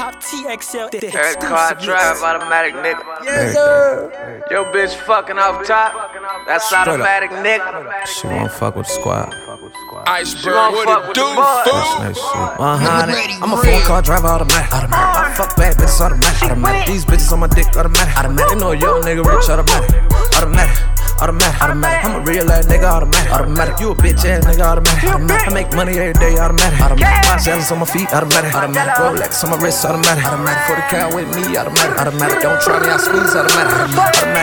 Hop TXL, the Every car I drive, automatic nigga. Yes, sir. Yo, bitch fucking off top, that's automatic nigga. She won't fuck with the squad. Iceberg, what it do, fool? Next shit. 100. I'm a phone car driver, automatic. I fuck bad bitches, automatic. These bitches on my dick, automatic. They know a young nigga rich, automatic. I'm a real ass nigga, automatic. You a bitch ass nigga, automatic. I make money every day, automatic. My sandals on my feet, automatic. Rolex on my wrist, automatic. 40 cal with me, automatic. Don't try me, I squeeze, automatic.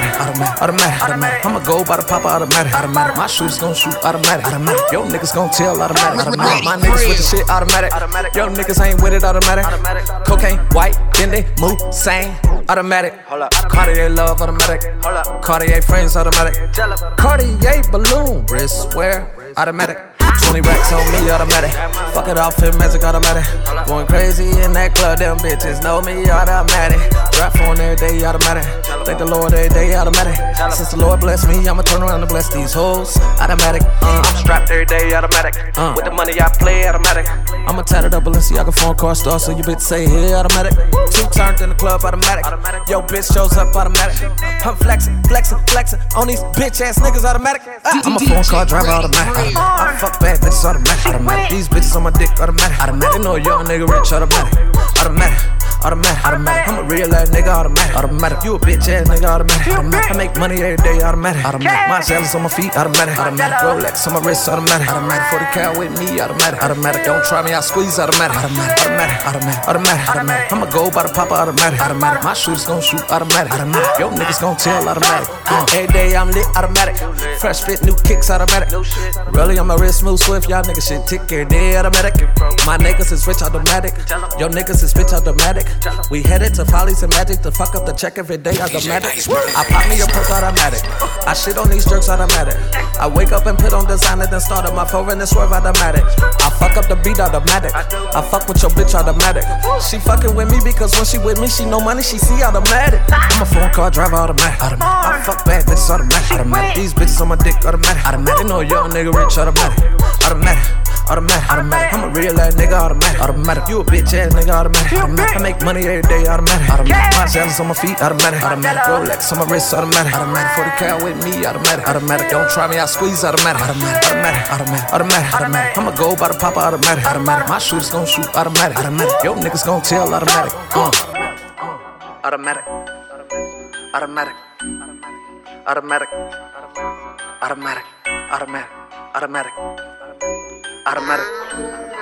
I'ma go by the papa, automatic. My shoes gon' shoot, automatic. Yo niggas gon' tell, automatic. My niggas with the shit, automatic. Yo niggas ain't with it, automatic. Cocaine, white, then they move, same, automatic. Cartier love, automatic. Cartier friends, automatic. Cartier balloon, wrist wear, automatic. 20 racks on me, automatic. Fuck it off in magic, automatic. Going crazy in that club, them bitches know me, automatic. Drop phone every day, automatic. Thank the Lord every day, automatic. Since the Lord bless me, I'ma turn around and bless these hoes, automatic. I'm strapped every day, automatic. With the money I play, automatic. I'ma tat it up Balenciaga phone car star, so you bitch say hey, automatic. Two turned in the club, automatic. Yo bitch shows up, automatic. I'm flexing on these bitch ass niggas, automatic. I'm a phone car driver, automatic. I fuck bad bitches, automatic. These bitches on my dick, automatic. They know a young nigga rich, automatic. I'm a real ass nigga, automatic. You a bitch ass nigga, automatic. I make money every day, automatic. My sandals on my feet, automatic. Rolex on my wrist, automatic. 40 cal with me, automatic. Don't try me, I squeeze, automatic. I'ma go by the papa, automatic. My shoes gon' shoot, automatic. Yo niggas gon' tell, automatic. Every day I'm lit, automatic. Fresh fit, new kicks, automatic. Really on my wrist, smooth, swift. Y'all niggas shit tick every day, automatic. My niggas is rich, automatic. Yo niggas is bitch, automatic. We headed to Follies and Magic to fuck up the check every day, automatic. I pop me a perk, automatic. I shit on these jerks, automatic. I wake up and put on designer, then start up my phone and then swerve, automatic. I fuck up the beat, automatic. I fuck with your bitch, automatic. She fucking with me because when she with me, she know money, she see automatic. I'm a phone car driver, automatic. I fuck bad bitches, automatic. These bitches on my dick, automatic. They know a young nigga rich, automatic. I'm a real ass nigga, automatic. You a bitch ass nigga, automatic. I make money every day, automatic. My sandals on my feet, automatic. Rolex on my wrist, automatic. 40 cal with me, automatic. Don't try me, I squeeze, automatic. I'ma go by the papa, automatic. My shoes gon' shoot, automatic. Yo niggas gon' tell, automatic. Automatic. Automatic.